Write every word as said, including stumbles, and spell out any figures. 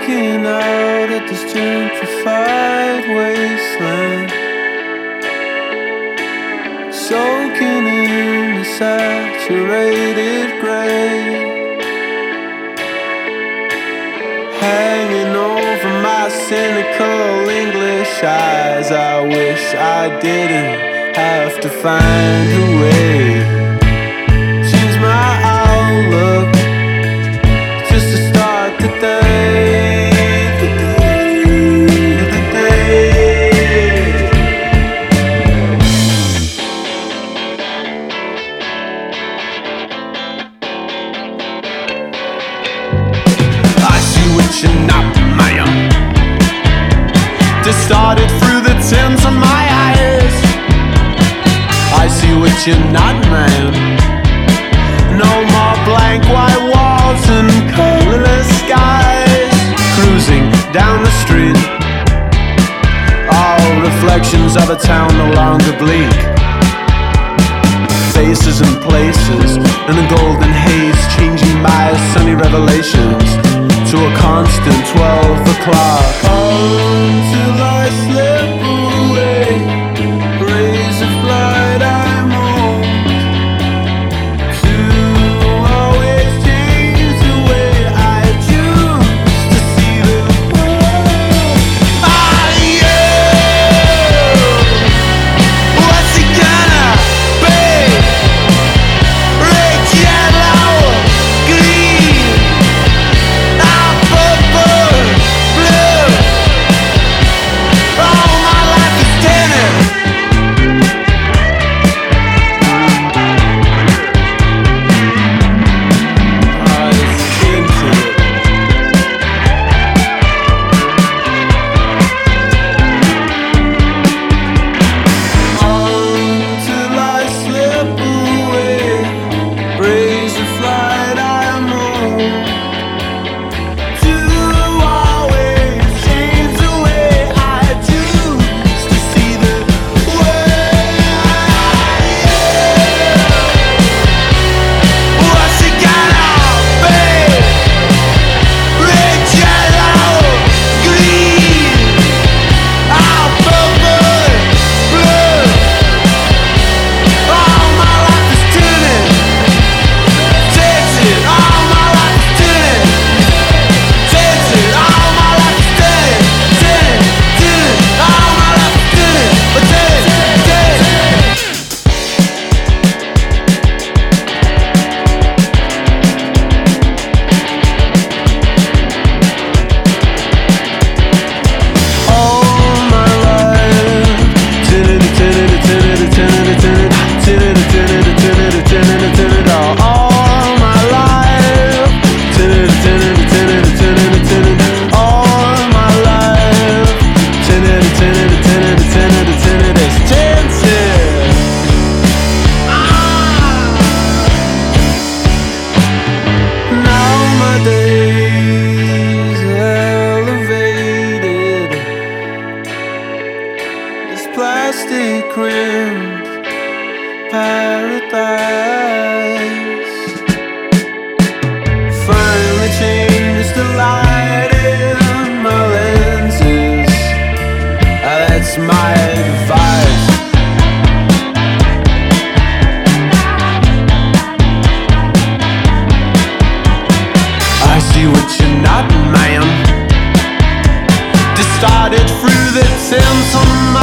Looking out at this gentrified wasteland, soaking in the saturated gray, hanging over my cynical English eyes. I wish I didn't have to find a way, change my outlook just to start the day, the day, the day. I see what you're not, man. Distorted through the tints of my eyes. I see what you're not, man. No more blank white walls and colorless skies. Cruising down the street, all reflections of a town no longer bleak. Faces and places in a golden haze, changing my sunny revelations to a constant twelve o'clock. Until I slip away, rays of light I'm on, to always change the way I choose to see the world. Ah, yeah. What's it gonna be? Red, yellow, green, ah, purple, blue. All my life is tinted. Ah, it's tinted. Until I slip away, rays of light I'm on, to always change the way I choose to see the world. What's it gonna be? Red, yellow, green, ah, purple, blue. All my life is tinted, tinted. All my life is tinted, tinted. All my life is tinted, tinted, tinted. All my life is tinted, tinted, tinted. All my life, tinted, tinted, tinted, tinted, tinted, tinted, tinted, tinted, tinted, tinted. All my life, tinted, tinted, tinted, tinted, tinted. All my life, tinted, tinted, tinted, tinted, tinted. It's tinted. Now my days elevated, this plastic rimmed paradise finally changed the light in my lenses. Ah, that's my advice. I see what you're not, man. Distorted through the tints on my